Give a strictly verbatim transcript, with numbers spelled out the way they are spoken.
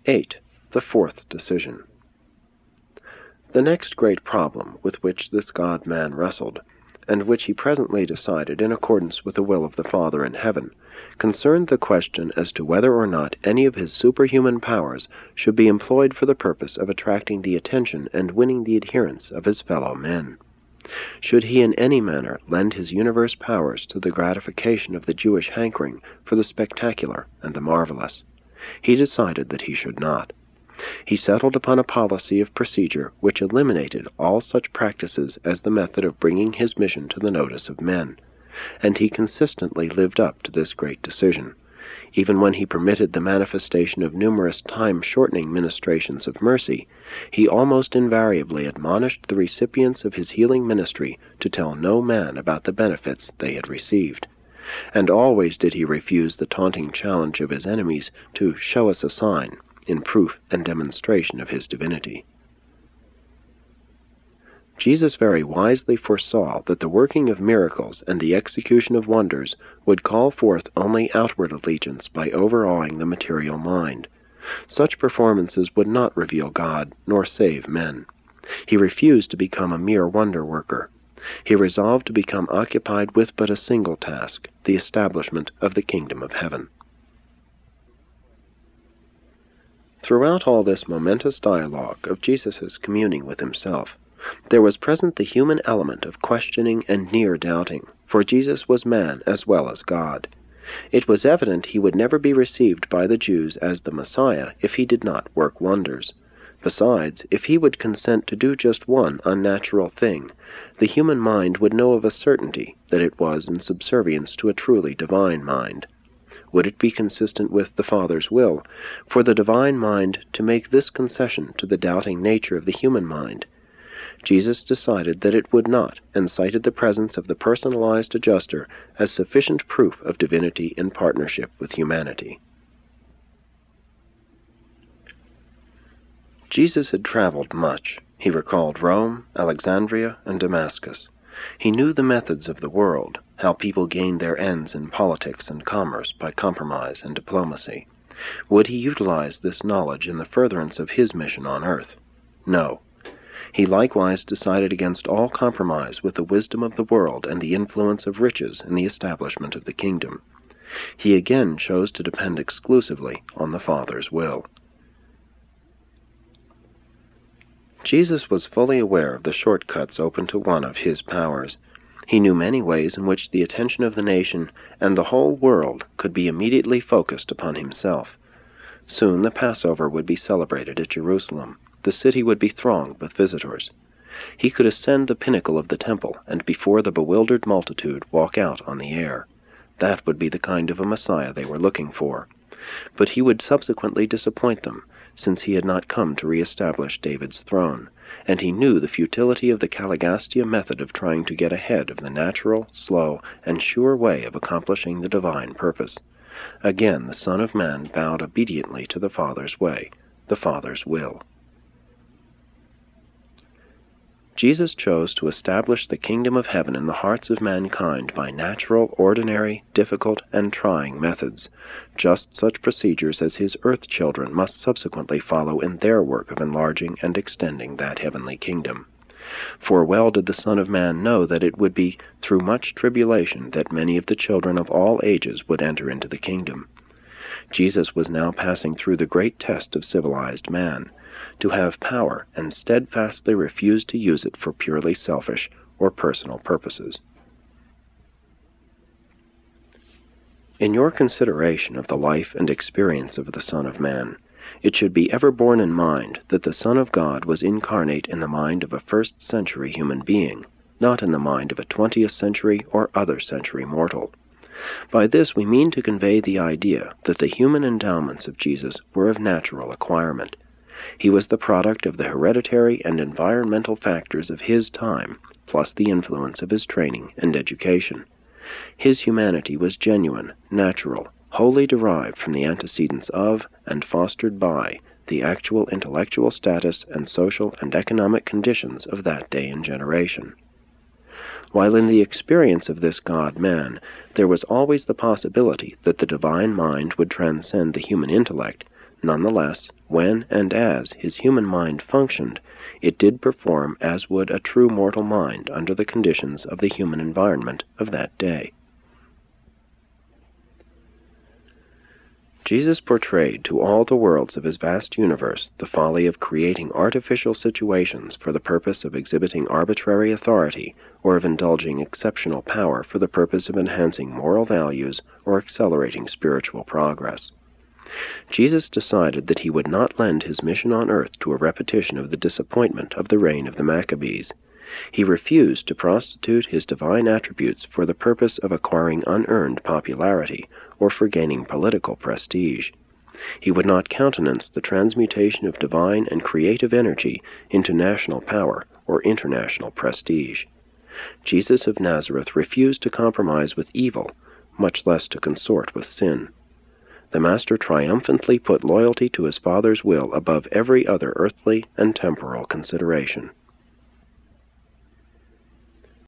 eight. The fourth decision. The next great problem with which this God-man wrestled, and which he presently decided in accordance with the will of the Father in heaven, concerned the question as to whether or not any of his superhuman powers should be employed for the purpose of attracting the attention and winning the adherence of his fellow men. Should he in any manner lend his universe powers to the gratification of the Jewish hankering for the spectacular and the marvelous? He decided that he should not. He settled upon a policy of procedure which eliminated all such practices as the method of bringing his mission to the notice of men, and he consistently lived up to this great decision. Even when he permitted the manifestation of numerous time-shortening ministrations of mercy, he almost invariably admonished the recipients of his healing ministry to tell no man about the benefits they had received. And always did he refuse the taunting challenge of his enemies to show us a sign, in proof and demonstration of his divinity. Jesus very wisely foresaw that the working of miracles and the execution of wonders would call forth only outward allegiance by overawing the material mind. Such performances would not reveal God nor save men. He refused to become a mere wonder-worker. He resolved to become occupied with but a single task, the establishment of the kingdom of heaven. Throughout all this momentous dialogue of Jesus' communing with himself, there was present the human element of questioning and near doubting, for Jesus was man as well as God. It was evident he would never be received by the Jews as the Messiah if he did not work wonders. Besides, if he would consent to do just one unnatural thing, the human mind would know of a certainty that it was in subservience to a truly divine mind. Would it be consistent with the Father's will for the divine mind to make this concession to the doubting nature of the human mind? Jesus decided that it would not, and cited the presence of the personalized adjuster as sufficient proof of divinity in partnership with humanity. Jesus had traveled much. He recalled Rome, Alexandria, and Damascus. He knew the methods of the world, how people gained their ends in politics and commerce by compromise and diplomacy. Would he utilize this knowledge in the furtherance of his mission on earth? No. He likewise decided against all compromise with the wisdom of the world and the influence of riches in the establishment of the kingdom. He again chose to depend exclusively on the Father's will. Jesus was fully aware of the shortcuts open to one of his powers. He knew many ways in which the attention of the nation and the whole world could be immediately focused upon himself. Soon the Passover would be celebrated at Jerusalem. The city would be thronged with visitors. He could ascend the pinnacle of the temple and before the bewildered multitude walk out on the air. That would be the kind of a Messiah they were looking for. But he would subsequently disappoint them, since he had not come to re-establish David's throne, and he knew the futility of the Caligastia method of trying to get ahead of the natural, slow, and sure way of accomplishing the divine purpose. Again the Son of Man bowed obediently to the Father's way, the Father's will. Jesus chose to establish the kingdom of heaven in the hearts of mankind by natural, ordinary, difficult, and trying methods, just such procedures as his earth children must subsequently follow in their work of enlarging and extending that heavenly kingdom. For well did the Son of Man know that it would be through much tribulation that many of the children of all ages would enter into the kingdom. Jesus was now passing through the great test of civilized man, to have power and steadfastly refuse to use it for purely selfish or personal purposes. In your consideration of the life and experience of the Son of Man, it should be ever borne in mind that the Son of God was incarnate in the mind of a first-century human being, not in the mind of a twentieth century or other century mortal. By this we mean to convey the idea that the human endowments of Jesus were of natural acquirement. He was the product of the hereditary and environmental factors of his time, plus the influence of his training and education. His humanity was genuine, natural, wholly derived from the antecedents of, and fostered by, the actual intellectual status and social and economic conditions of that day and generation. While in the experience of this God-man there was always the possibility that the divine mind would transcend the human intellect, Nonetheless, when and as his human mind functioned, it did perform as would a true mortal mind under the conditions of the human environment of that day. Jesus portrayed to all the worlds of his vast universe the folly of creating artificial situations for the purpose of exhibiting arbitrary authority or of indulging exceptional power for the purpose of enhancing moral values or accelerating spiritual progress. Jesus decided that he would not lend his mission on earth to a repetition of the disappointment of the reign of the Maccabees. He refused to prostitute his divine attributes for the purpose of acquiring unearned popularity or for gaining political prestige. He would not countenance the transmutation of divine and creative energy into national power or international prestige. Jesus of Nazareth refused to compromise with evil, much less to consort with sin. The Master triumphantly put loyalty to his Father's will above every other earthly and temporal consideration.